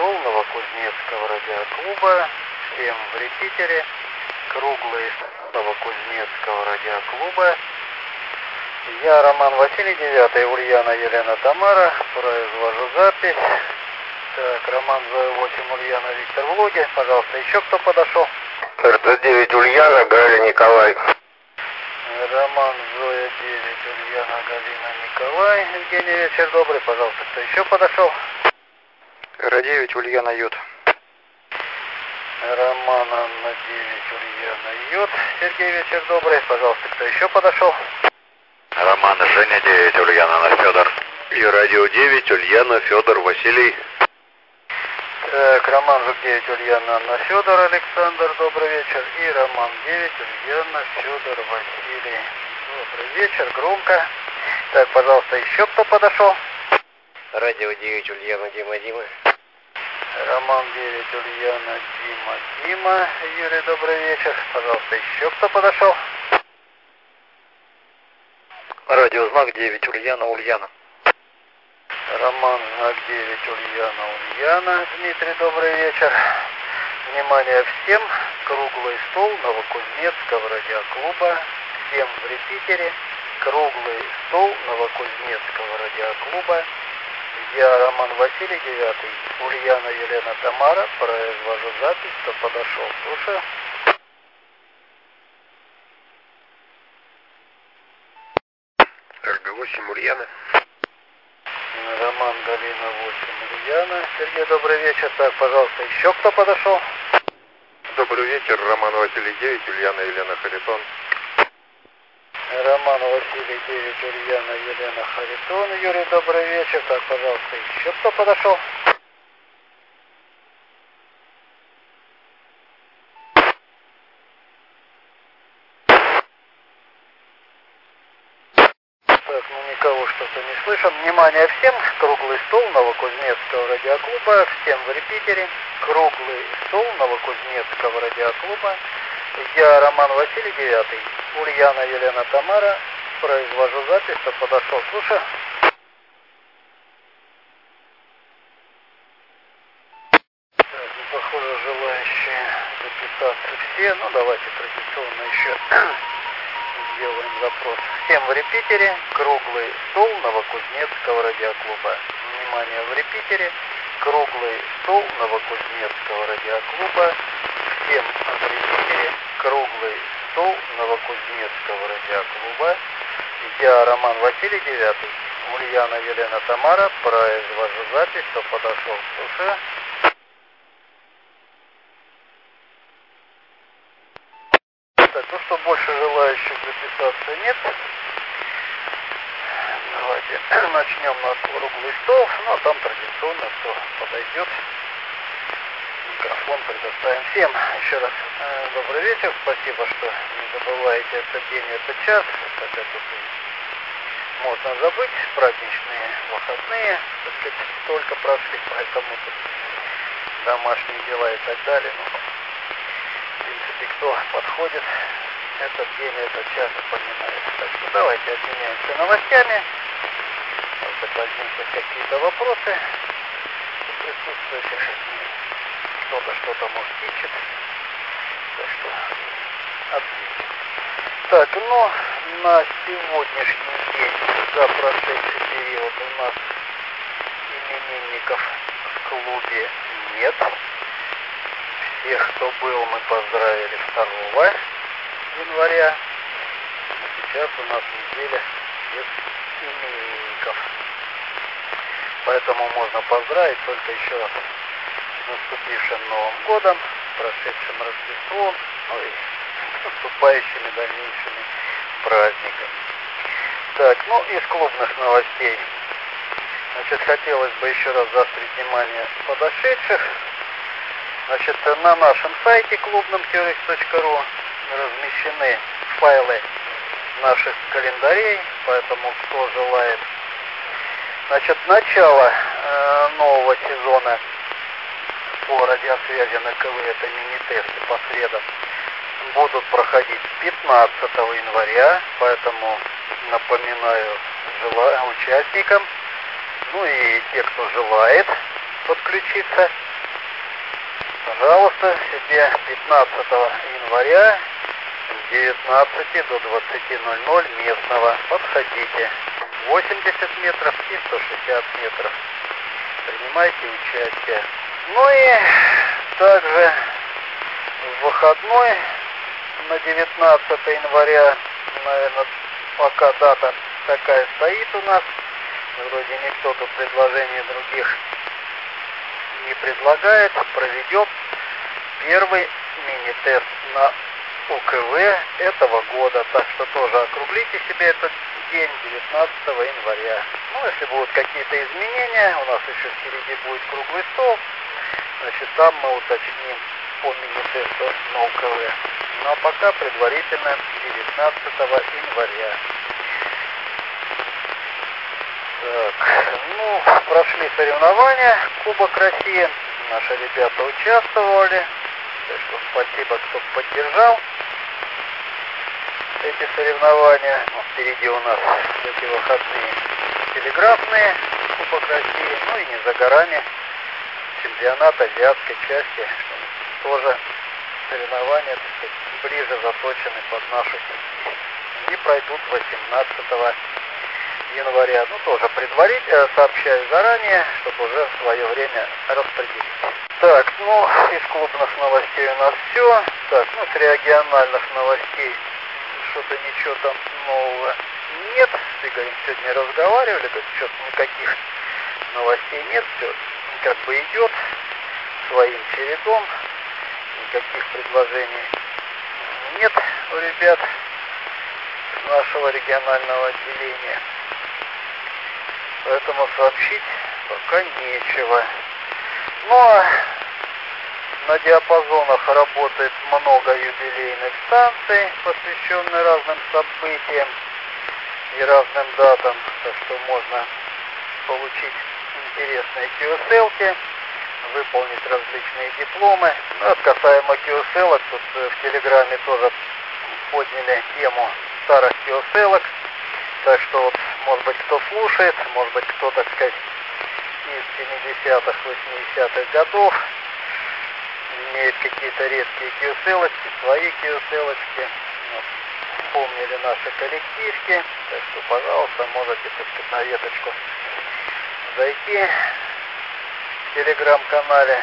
стол Новокузнецкого радиоклуба. Всем в репитере. Круглый Новокузнецкого радиоклуба. Я Роман Василий, 9 Ульяна Елена Тамара. Произвожу запись. Так, Роман Зоя 8 Ульяна Виктор Влоги. Пожалуйста, еще кто подошел? РТ-9 Ульяна Галя Николай. Роман Зоя 9 Ульяна Галина Николай. Евгений, вечер добрый. Пожалуйста, кто еще подошел? РА-9 Ульяна Ют. Роман Анна 9 Ульяна Ют. Сергей, вечер добрый. Пожалуйста, кто еще подошел? Роман Женя 9 Ульяна на Федор. И радио 9 Ульяна Федор Василий. Так, Роман Жук 9 Ульяна Анна Федор Александр, добрый вечер. И Роман 9 Ульяна Федор Василий. Добрый вечер, громко. Так, пожалуйста, еще кто подошел? Радио 9 Ульяна Дима. Роман 9 Ульяна Дима. Юрий, добрый вечер. Пожалуйста, еще кто подошел? Радиознак 9 Ульяна. Роман знак 9 Ульяна. Дмитрий, добрый вечер. Внимание всем. Круглый стол Новокузнецкого радиоклуба. Всем в репитере. Круглый стол Новокузнецкого радиоклуба. Я Роман Василий, 9 Ульяна Елена Тамара. Произвожу запись, кто подошел. Слушаю. РГ-8 Ульяна. Роман Галина 8 Ульяна. Сергей, добрый вечер. Так, пожалуйста, еще кто подошел? Добрый вечер, Роман Василий 9 Ульяна Елена Харитон. Роман Василий 9 Ульяна Елена Харитон. Юрий, добрый вечер. Так, пожалуйста, еще кто подошел? Так, ну никого что-то не слышим. Внимание всем. Круглый стол Новокузнецкого радиоклуба. Всем в репитере. Круглый стол Новокузнецкого радиоклуба. Я Роман Василий, 9 Ульяна Елена Тамара. Произвожу запись, кто подошел. Слушай. Так, ну, похоже, желающие записаться все. Ну, давайте традиционно еще сделаем запрос. Всем в репитере. Круглый стол Новокузнецкого радиоклуба. Внимание, в репитере. Круглый стол Новокузнецкого радиоклуба. Всем в репитере. Круглый стол Новокузнецкого радиоклуба. Я Роман Василий, 9 Ульяна Елена Тамара. Произвожу запись, кто подошел. Слушаю. Так, ну что, больше желающих записаться нет. Давайте начнем на круглый стол. Ну, а там традиционно, кто подойдет, микрофон предоставим всем. Еще раз добрый вечер. Спасибо, что не забываете этот день, этот час. Хотя тут можно забыть. Праздничные выходные, так сказать, только прошли, поэтому тут домашние дела и так далее. Ну, в принципе, кто подходит, этот день, этот час запоминает. Так что давайте обменяемся новостями. Может быть, возникнут какие-то вопросы у присутствующих. Кто-то что-то может ищет. Так что ответим. Так, ну, на сегодняшний день, за прошедший период, у нас именинников в клубе нет. Всех, кто был, мы поздравили 2 января. Сейчас у нас неделя без именинников. Поэтому можно поздравить только еще раз с наступившим Новым годом, прошедшим Рождеством, ну и с наступающими дальнейшими праздниками. Так, ну из клубных новостей. Значит, хотелось бы еще раз заострить внимание подошедших. Значит, на нашем сайте клубном teorix.ru размещены файлы наших календарей, поэтому кто желает. Значит, начало нового сезона по радиосвязи на КВ, это мини-тесты по средам, будут проходить 15 января, поэтому напоминаю участникам, ну и те, кто желает подключиться, пожалуйста, себе 15 января с 19 до 20:00 местного подходите. 80 метров и 160 метров. Принимайте участие. Ну и также в выходной на 19 января, наверное, пока дата такая стоит у нас, вроде никто тут предложений других не предлагает, проведем первый мини-тест на УКВ этого года. Так что тоже округлите себе этот день 19 января. Ну, если будут какие-то изменения, у нас еще впереди будет круглый стол, значит, там мы уточним по мини-тесту на УКВ. Ну, а пока предварительно 19 января. Так, ну, прошли соревнования, Кубок России, наши ребята участвовали, так что спасибо, кто поддержал эти соревнования. Ну, впереди у нас эти выходные телеграфные Кубок России, ну и не за горами чемпионат азиатской части, что тоже соревнования, так сказать, ближе заточены под нашу семью. Они пройдут 18 января. Ну, тоже предварительно сообщаю заранее, чтобы уже в свое время распределить. Так, ну, из клубных новостей у нас все. Так, ну, с региональных новостей что-то ничего там нового нет. С Игорем сегодня разговаривали, говорит, что-то никаких новостей нет, все как бы идет своим чередом, никаких предложений нет у ребят нашего регионального отделения. Поэтому сообщить пока нечего. Ну а на диапазонах работает много юбилейных станций, посвященных разным событиям и разным датам, так что можно получить интересные QSL-ки, выполнить различные дипломы. Ну, а касаемо QSL-ок, тут в Телеграме тоже подняли тему старых QSL-ок. Так что вот, может быть, кто слушает, может быть, кто, так сказать, из 70-х, 80-х годов имеет какие-то редкие QSL-очки, свои QSL-очки, вот, вспомнили наши коллективки, так что, пожалуйста, можете, так сказать, на веточку зайти в телеграм-канале,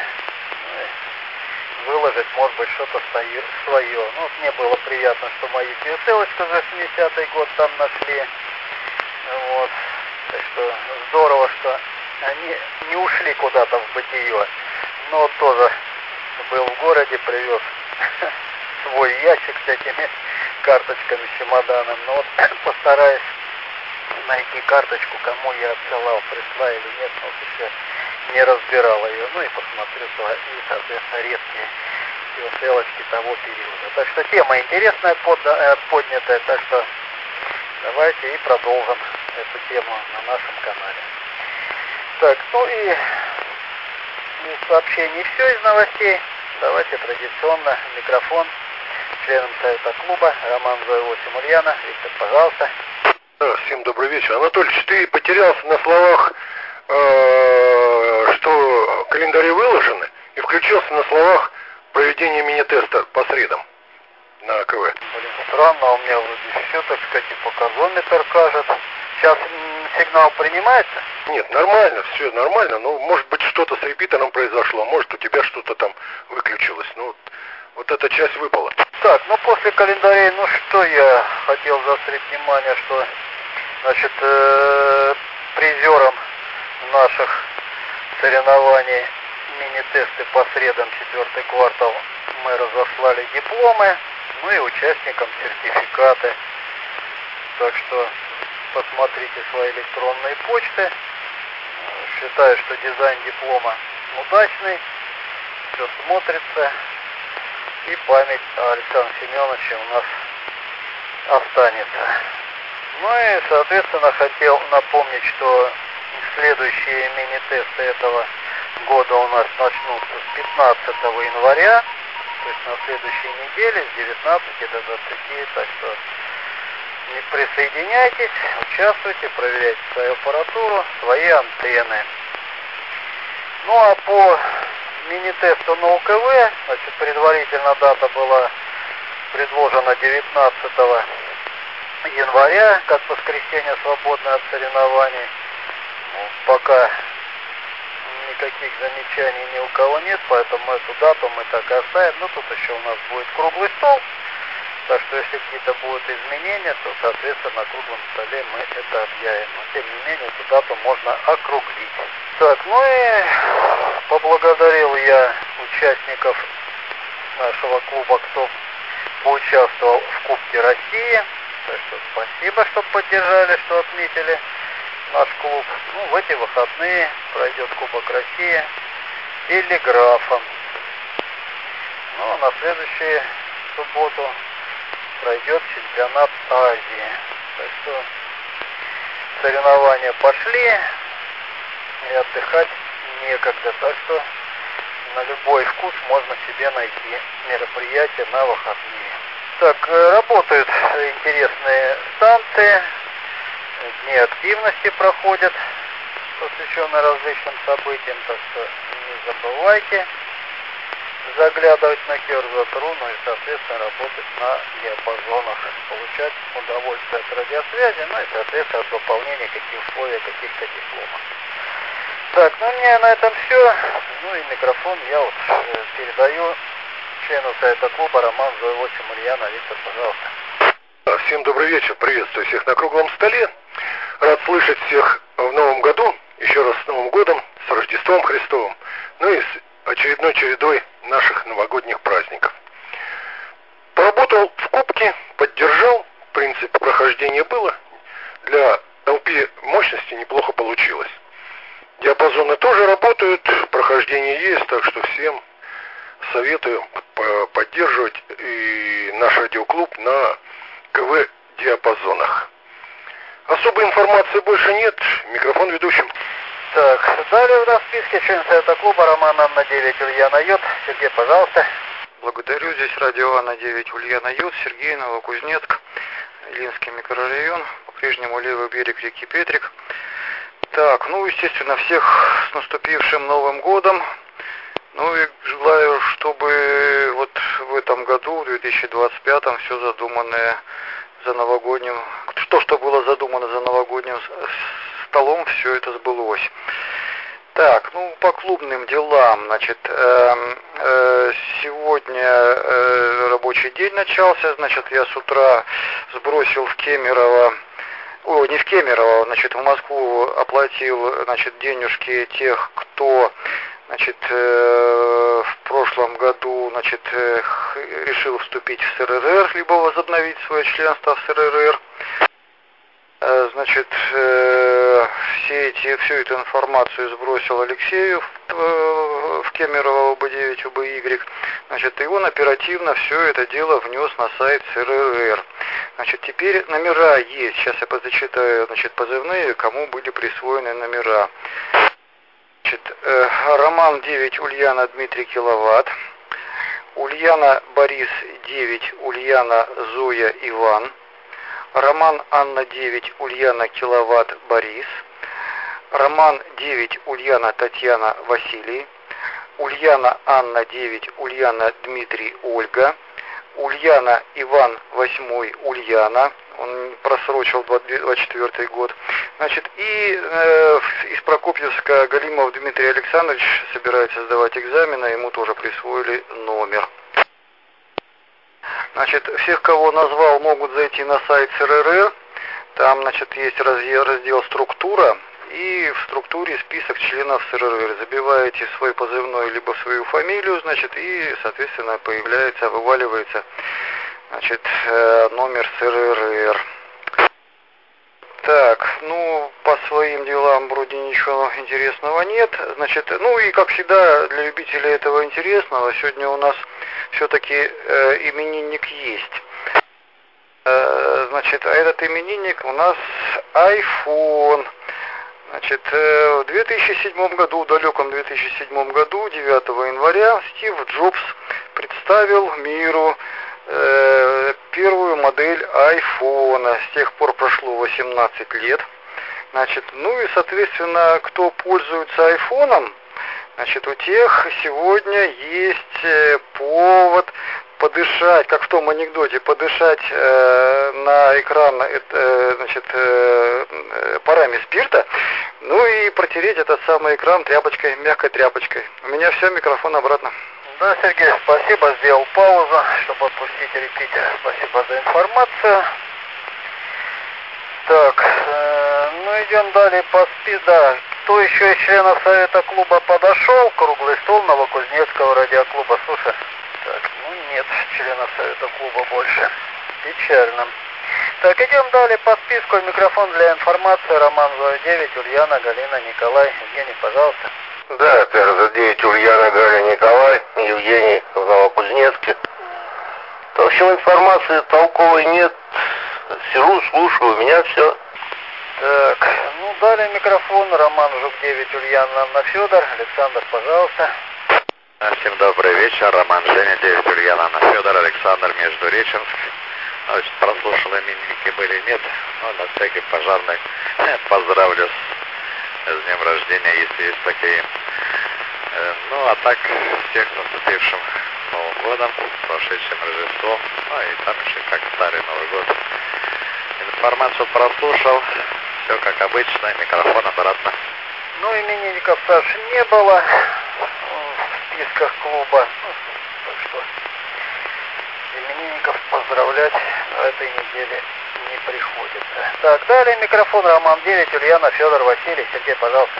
выложить, может быть, что-то свое. Ну, вот мне было приятно, что мою QSL-очку за 80-й год там нашли. Вот. Так что здорово, что они не ушли куда-то в бытие. Но вот тоже был в городе, привез свой ящик с этими карточками, с чемоданом. Но вот постараюсь найти карточку, кому я отсылал, пришла или нет, но вот еще не разбирал ее. Ну и посмотрю свои, соответственно, редкие QSL-очки того периода. Так что тема интересная, поднятая, так что давайте и продолжим эту тему на нашем канале. Так, ну и из сообщений все из новостей. Давайте традиционно микрофон членам совета клуба. Роман 08 Ульяна. Виктор, пожалуйста. Всем добрый вечер. Анатольевич, ты потерялся на словах, что календари выложены, и включился на словах проведения мини-теста по средам на КВ. Блин, странно, у меня вроде все, так сказать, и показометр кажет. Сейчас сигнал принимается? Нет, нормально, все нормально, но может быть что-то с репитером произошло, может у тебя что-то там выключилось, ну вот эта часть выпала. Так, ну после календарей, ну что я хотел заострить внимание, что, значит, призером наших соревнований мини-тесты по средам 4-й квартал мы разослали дипломы, ну и участникам сертификаты. Так что посмотрите свои электронные почты. Считаю, что дизайн диплома удачный, все смотрится, и память о Александре Семеновиче у нас останется. Ну и, соответственно, хотел напомнить, что следующие мини-тесты этого года у нас начнутся с 15 января, то есть на следующей неделе с 19 до 20, так что присоединяйтесь, участвуйте, проверяйте свою аппаратуру, свои антенны. Ну а по мини-тесту на УКВ, значит, предварительно дата была предложена 19 января, как воскресенье свободное от соревнований. Ну, пока никаких замечаний ни у кого нет, поэтому эту дату мы так и оставим. Ну, тут еще у нас будет круглый стол, так что если какие-то будут изменения, то, соответственно, на круглом столе мы это объявим. Но, тем не менее, эту дату можно округлить. Так, ну и поблагодарил я участников нашего клуба, кто поучаствовал в Кубке России. Так что спасибо, что поддержали, что отметили наш клуб. Ну, в эти выходные пройдет Кубок России телеграфом. Ну, а на следующую субботу пройдет чемпионат Азии. Так что соревнования пошли, и отдыхать некогда. Так что на любой вкус можно себе найти мероприятие на выходные. Так, работают интересные станции, дни активности проходят, посвященные различным событиям, так что не забывайте заглядывать на Кёрза.ру, ну и, соответственно, работать на диапазонах, получать удовольствие от радиосвязи, ну и, соответственно, от выполнения условий каких-то дипломов. Так, ну у меня на этом все. Ну и микрофон я вот передаю члену сайта клуба Роман Зоя 8 Ульяна. Виктор, пожалуйста. Всем добрый вечер, приветствую всех на круглом столе. Рад слышать всех в новом году, еще раз с Новым годом, с Рождеством Христовым, ну и с очередной чередой наших новогодних праздников. Поработал в Кубке, поддержал, в принципе, прохождение было, для LP мощности неплохо получилось. Диапазоны тоже работают, прохождение есть, так что всем советую поддерживать и наш радиоклуб на КВ диапазонах. Особой информации больше нет, микрофон ведущим. Так, далее у нас в списке член совета клуба Роман Анна 9 Ульяна Йод. Сергей, пожалуйста. Благодарю, здесь радио Анна 9 Ульяна Йод, Сергей, Новокузнецк, Ильинский микрорайон, по-прежнему левый берег реки Петрик. Так, ну, естественно, всех с наступившим Новым годом. Ну и желаю, чтобы вот в этом году, в 2025, все задуманное за новогодним, что было задумано за новогодним столом, все это сбылось. Так, ну, по клубным делам, значит, сегодня рабочий день начался, значит, я с утра сбросил в Кемерово, не в Кемерово, значит, в Москву оплатил, значит, денежки тех, кто, значит, в прошлом году, значит, решил вступить в СРР, либо возобновить свое членство в СРР. Значит, всю эту информацию сбросил Алексею в Кемерово ОБ9 ОБY. Значит, и он оперативно все это дело внес на сайт СРР. Значит, теперь номера есть. Сейчас я зачитаю, значит, позывные, кому были присвоены номера. Значит, Роман 9 Ульяна Дмитрий Киловатт. Ульяна Борис 9 Ульяна Зоя Иван. Роман Анна 9 Ульяна Киловатт Борис. Роман 9 Ульяна Татьяна Василий. Ульяна Анна 9 Ульяна Дмитрий Ольга. Ульяна Иван 8 Ульяна. Он просрочил 24 год. Значит, и из Прокопьевска Галимов Дмитрий Александрович собирается сдавать экзамены, ему тоже присвоили номер. Значит, всех, кого назвал, могут зайти на сайт СРР. Там, значит, есть раздел «Структура», и в структуре список членов СРР. Забиваете свой позывной либо свою фамилию, значит, и, соответственно, вываливается, значит, номер СРР. Так, ну, по своим делам вроде ничего интересного нет. Значит, ну и, как всегда, для любителей этого интересного, сегодня у нас все-таки именинник есть. Значит, а этот именинник у нас iPhone. Значит, в 2007 году, в далеком 2007 году, 9 января, Стив Джобс представил миру первую модель iPhone. С тех пор прошло 18 лет. Значит, ну и, соответственно, кто пользуется iPhone, Значит, у тех сегодня есть повод подышать, как в том анекдоте, подышать на экран парами спирта, ну и протереть этот самый экран тряпочкой, мягкой тряпочкой. У меня все, микрофон обратно. Да, Сергей, спасибо, сделал паузу, чтобы отпустить репитер. Спасибо за информацию. Так, ну идем далее по СПИДа. Кто еще из членов Совета клуба подошел? Круглый стол Новокузнецкого радиоклуба. Слушай, так, ну нет членов Совета клуба больше. Печально. Так, идем далее по списку. Микрофон для информации. Роман ЗО-9, Ульяна, Галина, Николай. Евгений, пожалуйста. Да, ТРЗ-9, Ульяна, Галя, Николай, Евгений в Новокузнецке. В общем, информации толковой нет. Сижу, слушаю, у меня все. Так, ну далее микрофон. Роман Жук-9, Ульяна, Анна, Федор. Александр, пожалуйста. Всем добрый вечер. Роман Женя, 9, Ульяна, Анна, Федор. Александр, Междуреченск. Значит, прослушал, именинники были, нет. Но на всякий пожарный поздравлю с днем рождения, если есть такие. Ну, а так, всех с наступившим Новым годом, с прошедшим Рождеством, ну и там еще как старый Новый год. Информацию прослушал, все как обычно, микрофон обратно. Ну, именинников, Саши, не было в списках клуба. Ну, так что именинников поздравлять на этой неделе не приходится. Так, далее микрофон. Роман 9, Ульяна, Федор, Василий. Сергей, пожалуйста.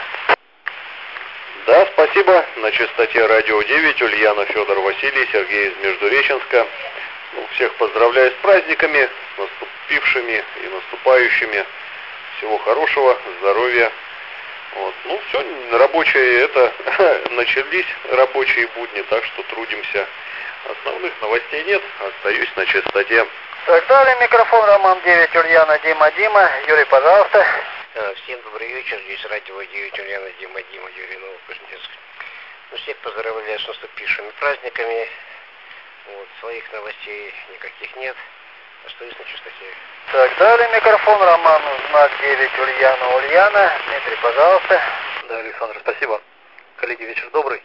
Да, спасибо. На частоте радио 9, Ульяна, Федор, Василий, Сергей из Междуреченска. Ну, всех поздравляю с праздниками, с наступившими и наступающими. Всего хорошего, здоровья. Вот. Ну, все, рабочие начались рабочие будни, так что трудимся. Основных новостей нет, остаюсь на частоте. Так, далее микрофон. Роман 9, Ульяна, Дима. Юрий, пожалуйста. Всем добрый вечер, здесь радио 9, Ульяна, Дима, Юрий, Новокузнецк. Ну, всех поздравляю с наступившими праздниками. Вот, своих новостей никаких нет. Остаюсь на частоте. Так, далее микрофон. Роман, знак 9, Ульяна. Дмитрий, пожалуйста. Да, Александр, спасибо. Коллеги, вечер добрый.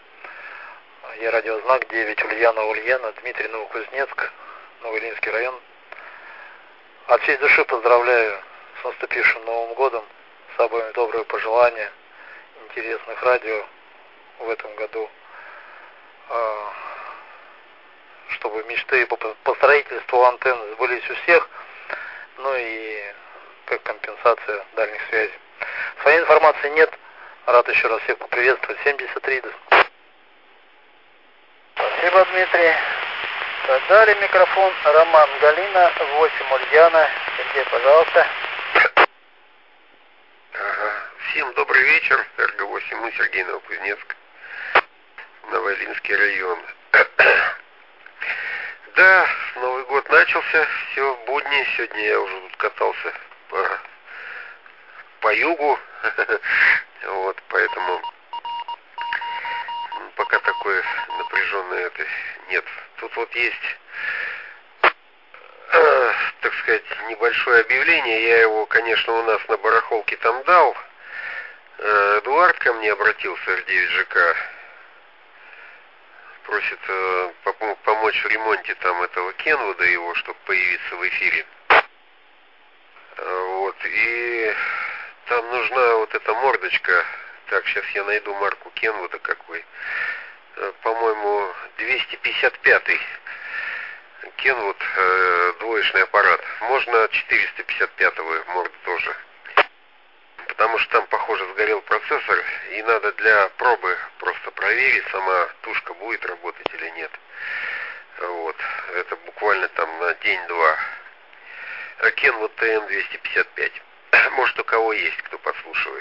Я радиознак 9, Ульяна, Дмитрий, Новокузнецк, Новоильинский район. От всей души поздравляю с наступившим Новым годом. С обоими добрые пожелания, интересных радио в этом году. Чтобы мечты по строительству антенн сбылись у всех. Ну и как компенсация дальних связей. Своей информации нет. Рад еще раз всех поприветствовать. 73 до. Спасибо, Дмитрий. Так, далее микрофон. Роман, Галина, 8, Ульяна. Сергей, пожалуйста. Ага. Всем добрый вечер. РГ-8, мы Сергей, Новокузнецк, Новоильинский район. Да, Новый год начался, все, будни. Сегодня я уже тут катался по югу. Вот, поэтому пока такое напряженное это нет. Тут вот есть, так сказать, небольшое объявление. Я его, конечно, у нас на барахолке там дал. Эдуард ко мне обратился, Р9 ЖК. Просит помочь в ремонте там этого Кенвуда его, чтобы появиться в эфире. Вот, и там нужна вот эта мордочка. Так, сейчас я найду марку Кенвуда какой. По-моему, 255-й. Кенвуд, двоечный аппарат. Можно 455-го морду тоже. Потому что там, похоже, сгорел процессор, и надо для пробы просто проверить, сама тушка будет работать или нет. Вот. Это буквально там на день-два. Kenwood TN-255. Может, у кого есть, кто подслушивает.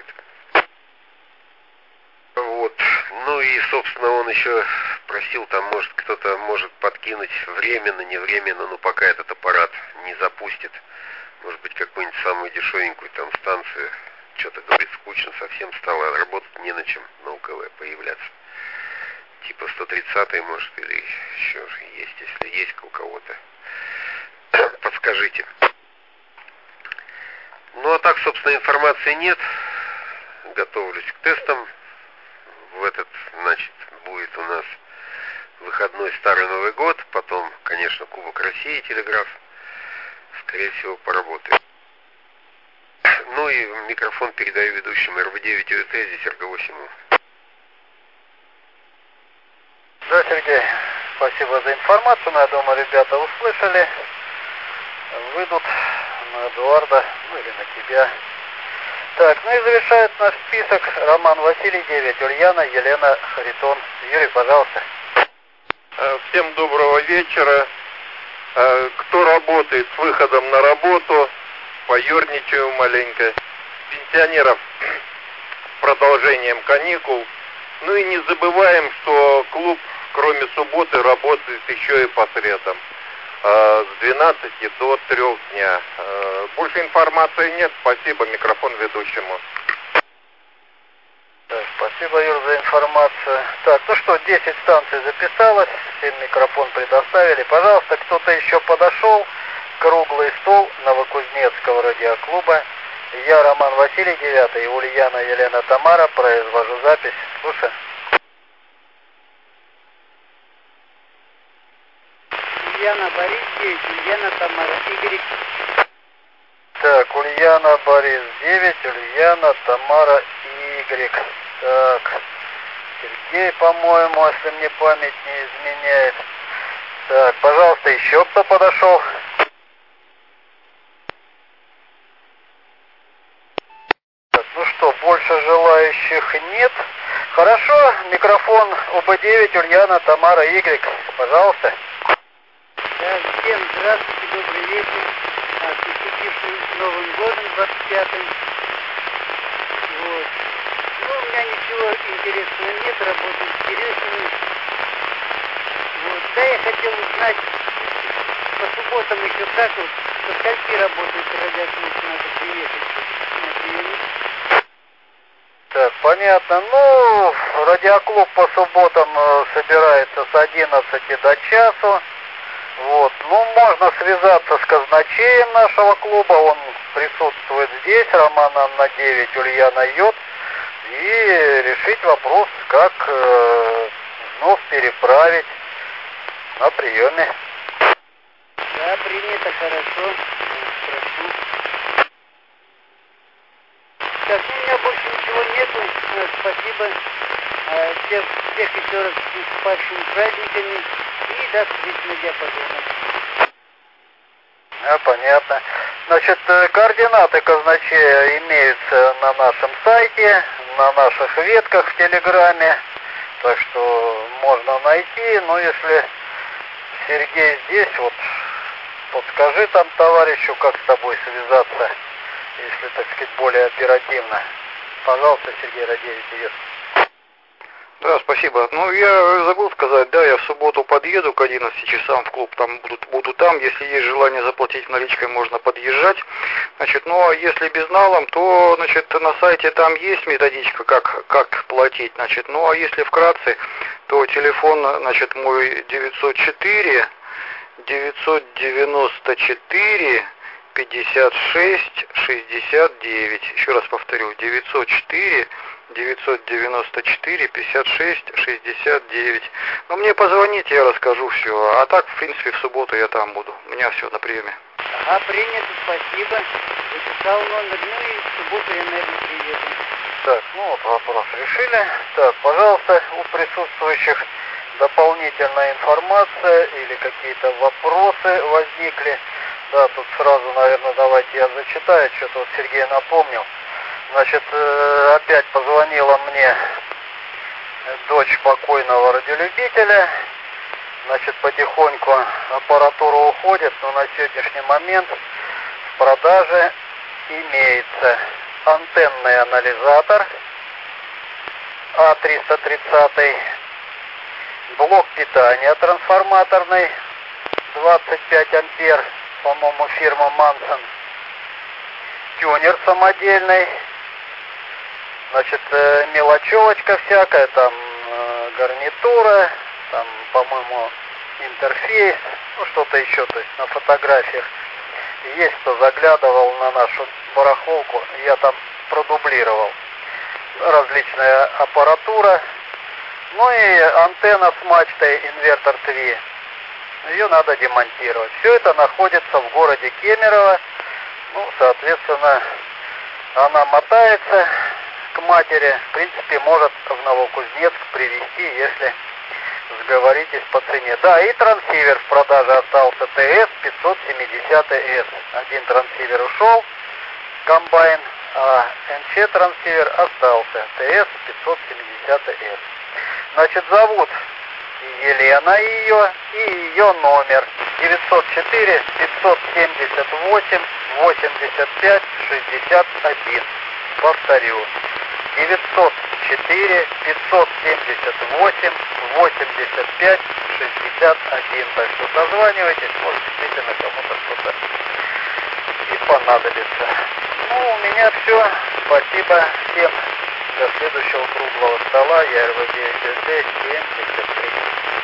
Вот. Ну и, собственно, он еще просил, там, может, кто-то может подкинуть временно, не временно, но пока этот аппарат не запустит. Может быть, какую-нибудь самую дешевенькую там станцию. Что-то, говорит, скучно совсем стало, работать не на чем на УКВ появляться. Типа 130-й, может, или еще есть, если есть у кого-то. Подскажите. Ну, а так, собственно, информации нет. Готовлюсь к тестам. в этот, значит, будет у нас выходной Старый Новый год, потом, конечно, Кубок России, телеграф, скорее всего, поработает. Ну и микрофон передаю ведущему РВ-9 УТ, здесь РГ-8. Да, Сергей, спасибо за информацию. Я думаю, ребята услышали. Выйдут на Эдуарда, ну или на тебя. Так, ну и завершает наш список Роман Василий, 9, Ульяна, Елена, Харитон. Юрий, пожалуйста. Всем доброго вечера. Кто работает с выходом на работу, поерничаю маленько. Пенсионеров с продолжением каникул. Ну и не забываем, что клуб, кроме субботы, работает еще и по средам. С 12 до 3 дня. Больше информации нет. Спасибо, микрофон ведущему. Так, спасибо, Юр, за информацию. Так, ну что, 10 станций записалось, 7 микрофон предоставили. Пожалуйста, кто-то еще подошел. Круглый стол Новокузнецкого радиоклуба. Я, Роман Василий, 9, Ульяна, Елена, Тамара. Произвожу запись. Слушай. Ульяна, Борис, 9, Ульяна, Тамара, Игорь. Так, Ульяна, Борис, 9, Ульяна, Тамара, Игорь. Так, Сергей, по-моему, если мне память не изменяет. Так, пожалуйста, еще кто подошел? Так, ну что, больше желающих нет. Хорошо, микрофон УБ-9, Ульяна, Тамара, Игорь. Пожалуйста. Да, всем здравствуйте, добрый вечер. С наступившим Новым годом, 25-м. Вот. Ну, у меня ничего интересного нет, работаю с Тересиным. Вот. Да, я хотел узнать по субботам еще как вот, со скольки работает радиоклуб, надо приехать на приемник. Так, понятно. Ну, радиоклуб по субботам собирается с 11 до часу. Вот, ну, можно связаться с казначеем нашего клуба, он присутствует здесь, Роман Анна 9, Ульяна Йод, и решить вопрос, как взнос переправить на приеме. Да, принято, хорошо. Прошу. Так, ну, у меня больше ничего нету. Спасибо. Всех еще раз с наступающими праздниками. И до встречи на диапазоне. Понятно. Значит, координаты казначея имеются на нашем сайте, на наших ветках в Телеграме. Так что можно найти. Но если Сергей здесь, вот подскажи там товарищу, как с тобой связаться, если, так сказать, более оперативно. Пожалуйста, Сергей Радевич идет. Да, спасибо. Ну, я забыл сказать, да, я в субботу подъеду к 11 часам в клуб, там буду там, если есть желание заплатить наличкой, можно подъезжать. Значит, ну, а если безналом, то, значит, на сайте там есть методичка, как платить, значит, ну, а если вкратце, то телефон, значит, мой 904 994 56 69. Еще раз повторю, 904 994 56 69. Ну, мне позвоните, я расскажу все. А так, в принципе, в субботу я там буду. У меня все на приеме. Ага, принято, спасибо. Записал номер, ну и в субботу я, наверное, приеду. Так, ну вот вопрос решили. Так, пожалуйста, у присутствующих дополнительная информация или какие-то вопросы возникли. Да, тут сразу, наверное, давайте я зачитаю, что-то вот Сергей напомнил. Значит, опять позвонила мне дочь покойного радиолюбителя. Значит, потихоньку аппаратура уходит, но на сегодняшний момент в продаже имеется антенный анализатор А330, блок питания трансформаторный 25 ампер, по-моему, фирма Мансон, тюнер самодельный, значит, мелочевочка всякая, там гарнитура, там, по-моему, интерфейс, ну, что-то еще, то есть на фотографиях есть, кто заглядывал на нашу барахолку, я там продублировал. Различная аппаратура, Ну и антенна с мачтой инвертор 3. Ее надо демонтировать. Все это находится в городе Кемерово. Ну, соответственно, она мотается к матери. В принципе, может в Новокузнецк привезти, если сговоритесь по цене. Да, и трансивер в продаже остался ТС 570S. Один трансивер ушел, комбайн, а НЧ трансивер остался, ТС 570S. Значит, зовут Елена ее и ее номер 904 578 85 61. Повторю. 904 578 85 61. Так что созванивайтесь, может действительно кому-то что-то и понадобится. Ну, у меня все. Спасибо всем. До следующего круглого стола. Я РВ 9 73.